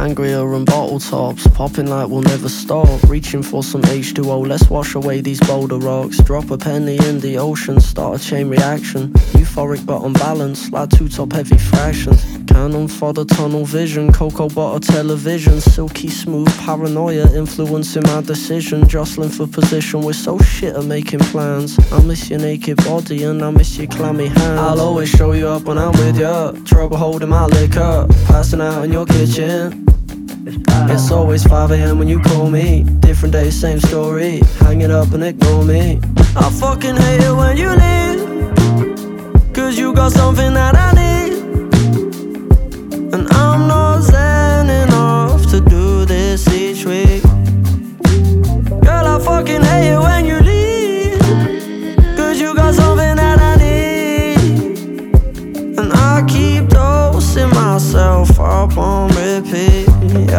sangria and bottle tops, popping like we'll never stop. Reaching for some H2O, let's wash away these boulder rocks. Drop a penny in the ocean, start a chain reaction. Euphoric but unbalanced, like two top heavy fractions. Cannon fodder, tunnel vision, cocoa butter television. Silky smooth paranoia influencing my decision. Jostling for position, we're so shit at making plans. I miss your naked body and I miss your clammy hands. I'll always show you up when I'm with ya. Trouble holding my liquor, passing out in your kitchen. It's always 5 AM when you call me. Different day, same story. Hang it up and ignore me. I fucking hate it when you leave, cause you got something that I need, and I'm not zen enough to do this each week. Girl, I fucking hate it when you leave, cause you got something that I need, and I keep dosing myself up on repeat.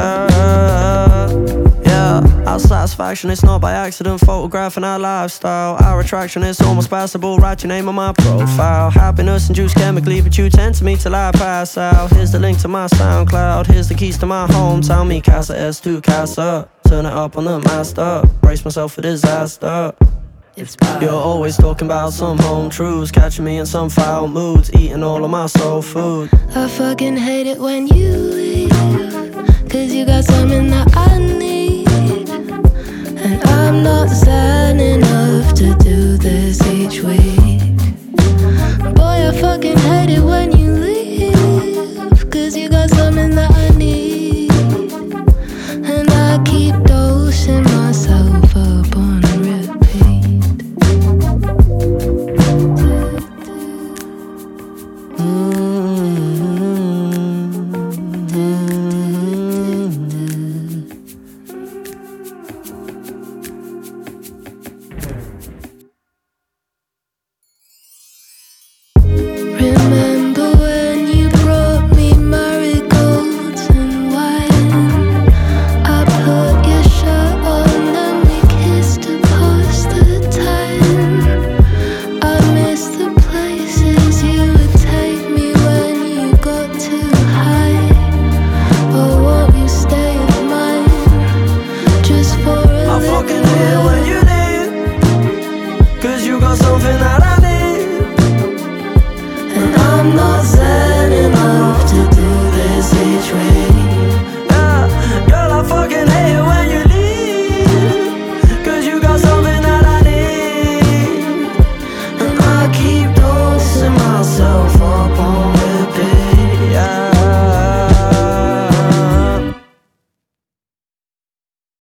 Yeah, our satisfaction, it's not by accident. Photographing our lifestyle. Our attraction is almost passable. Write your name on my profile. Happiness induced chemically, but you tend to me till I pass out. Here's the link to my SoundCloud. Here's the keys to my hometown. Me Casa S2 Casa. Turn it up on the master. Brace myself for disaster. You're always talking about some home truths, catching me in some foul moods, eating all of my soul food. I fucking hate it when you leave, cause you got something that I need, and I'm not zen enough to do this each week. Boy, I fucking hate it when you leave, cause you got something that I need, and I keep dosing myself up on repeat. Remember when you brought me marigolds and wine? I put your shirt on and we kissed to pass the time. I miss the places you would take me when you got too high. Oh, won't you stay of mine just for a little while? I fucking hate it when you leave, cause you got something that I need, and I'm not zen